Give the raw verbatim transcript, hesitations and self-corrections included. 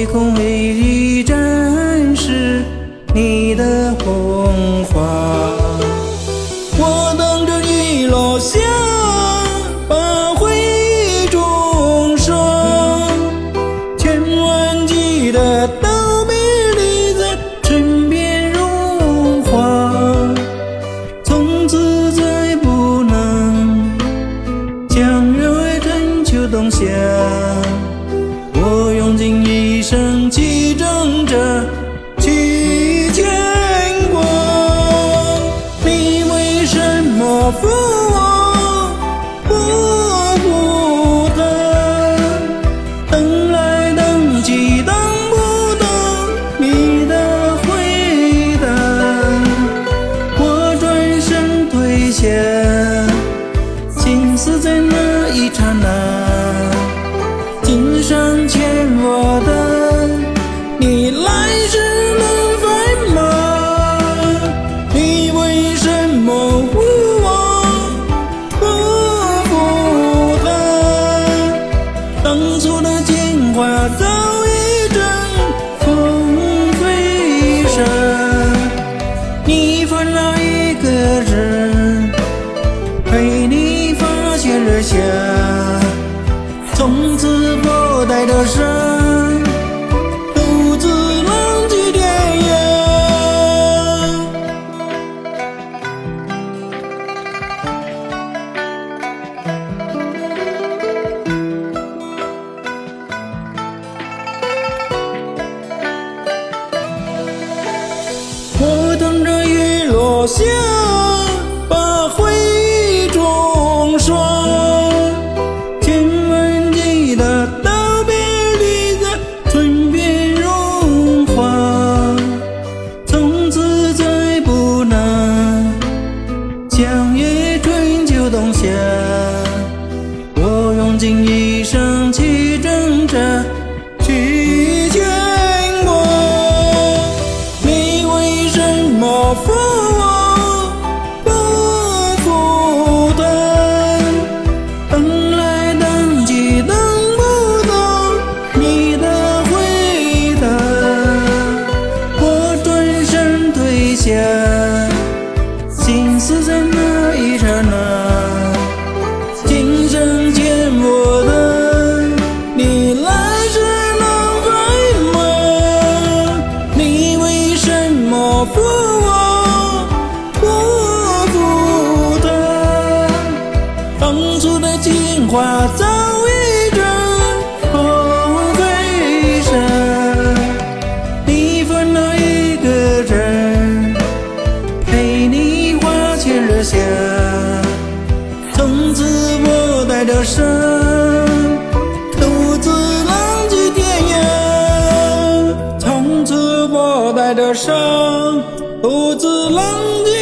唯恐为一展示你的红花。我等着你落下，把回忆重霜，千万记得道别离在唇边融化，从此再不能相约为春秋冬夏。我用尽一生去挣扎，去牵挂，你为什么负我不负他？等来等去等不到你的回答，我转身退下，心思在那一刹那，今生欠我的，你来时能还吗？你为什么负我不负他？当初的情话早已成风飞沙，你烦恼一个人陪你发现日下，从此我带着伤，独自浪迹天涯。我等着雨落下，把回忆重刷，千万记得道别离在唇边融化，从此再不能相约春秋冬夏。我用尽一生去挣扎，去牵挂，你为什么负我不负他？等来等去等不到你的回答，我转身退下，心思在那一刹那，今生欠我的，你来时能还吗？你为什么负我不负他？当初的情话早已成风飞沙，你烦恼一个人陪你花前日下，从此我带着伤，独自浪迹天涯。从此我带着伤，独自浪迹